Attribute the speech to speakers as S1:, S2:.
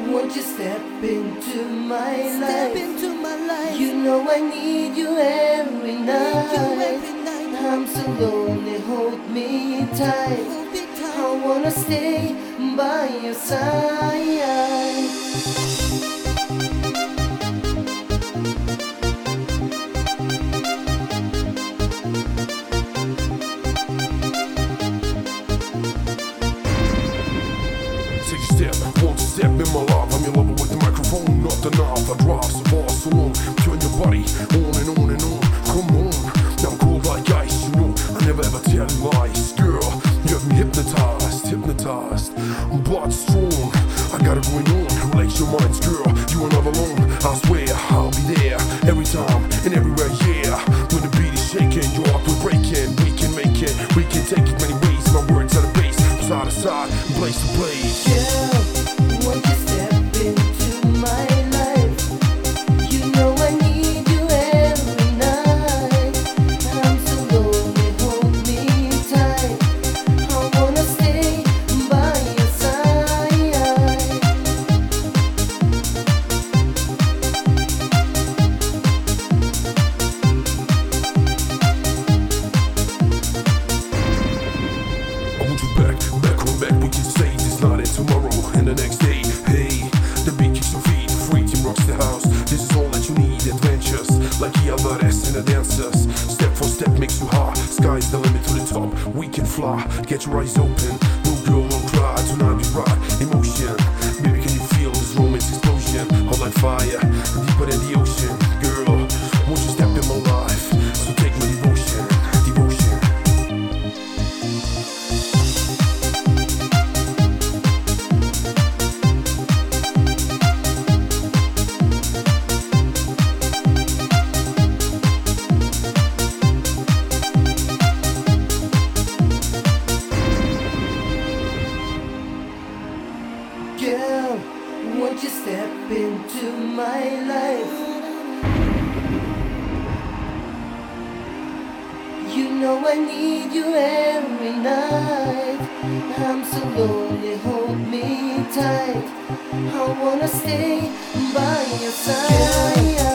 S1: Won't you step into my life?
S2: Step into my life.
S1: You know I need you every night. I'm so lonely, hold me tight. I wanna stay by your side.
S3: Take a step, won't you step in my life? I'm your lover with the microphone, not the knob. I drive so far, so long. Turn your body on and on and on. Come on, I'm cold like ice. You know I never ever tell lies, girl. You have me hypnotized, hypnotized. But strong, I got it going on. Relax your minds, girl. You are not alone. I swear I'll be there every time and everywhere. Yeah, when the beat is shaking, your heart will breaking. We can make it, we can take it many ways. My words are the bass, side to side, place to place.
S1: Girl, won't you step into my life? You know I need you every night. I'm so lonely, hold me tight. I wanna stay by your side.
S3: I want you back, on back. We can say this night and tomorrow and the next day. Hey, the beat kicks your feet, free team rocks the house. This is all that you need, adventures like Alvarez and the dancers. Step for step makes you high. Sky's the limit to the top. We can fly. Get your eyes open. No girl, won't cry. Tonight we ride emotion. Baby, can you feel this romance explosion? Hot like fire, deeper than the ocean. Girl, won't you step in my life? So take my devotion, devotion.
S1: Girl, won't you step into my life? You know I need you every night. I'm so lonely, hold me tight. I wanna stay by your side.